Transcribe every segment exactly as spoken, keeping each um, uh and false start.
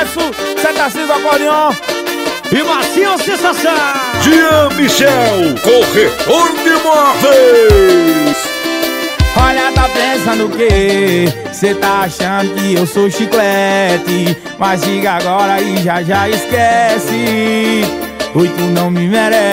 Edson, Seta Silva Acordeon e Marcinho Sensação. Jean Michel, corretor de imóveis. Olha, tá pensando o quê? Cê tá achando que eu sou chiclete, mas diga agora e já já esquece. Oi, tu não me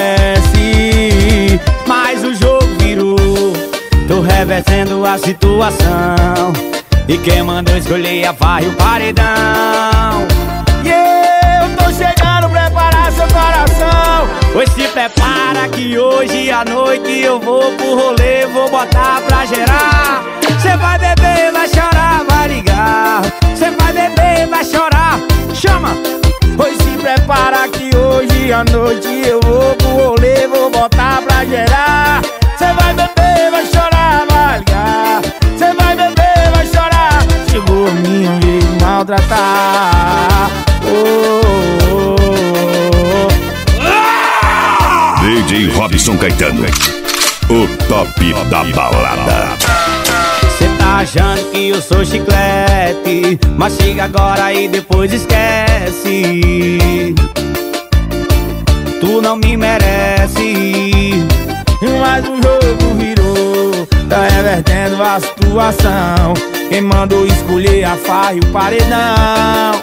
merece. Mas o jogo virou, tô revertendo a situação, e quem mandou escolher a farra e o paredão. E eu tô chegando, preparar seu coração. Pois se prepara que hoje à noite eu vou pro rolê, vou botar pra gerar. Cê vai beber, vai chorar, vai ligar. Cê vai beber, vai chorar, chama. Pois se prepara que hoje à noite eu vou pro rolê, vou botar pra gerar. Cê vai beber, vai chorar, vai ligar. Cê vai beber, vai chorar. Chegou a minha vez de maltratar. Oh, oh, oh, oh. D J Robson Caetano, o top da balada. Cê tá achando que eu sou chiclete, mas chega agora e depois esquece. Tu não me merece. Mas o jogo virou, tá revertendo a situação. Quem mandou escolher a farra e o paredão.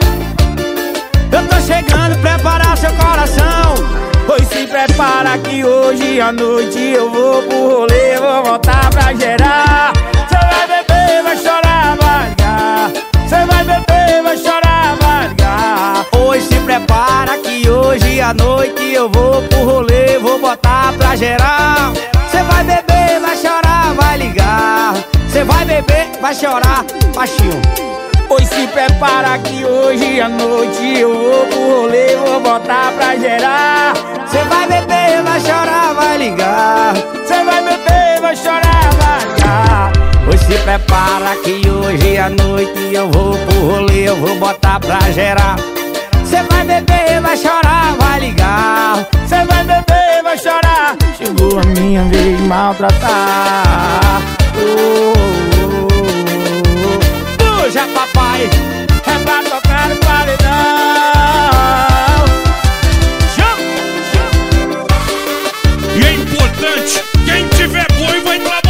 Eu tô chegando, preparar seu coração. Pois se prepara que hoje à noite eu vou pro rolê, vou voltar pra gerar. Cê vai beber, vai chorar, vai ligar. Cê vai beber, vai chorar, vai ligar. Pois se prepara que hoje à noite eu vou pro rolê, vou botar pra gerar. Cê vai beber, vai chorar, vai ligar. Cê vai beber, vai chorar, baixinho. Pois se prepara que hoje à noite eu vou pro rolê, vou botar pra gerar. Cê vai beber, vai chorar, vai ligar. Cê vai beber, vai chorar, vai ligar. Pois se prepara que hoje à noite eu vou pro rolê, eu vou botar pra gerar. Cê vai beber, vai chorar, vai ligar. Cê vai beber, vai chorar. Chegou a minha vez de maltratar. Oh, oh, oh. Puxa, papai, é pra tocar no paredão. E é importante, quem tiver boi vai trabalhar.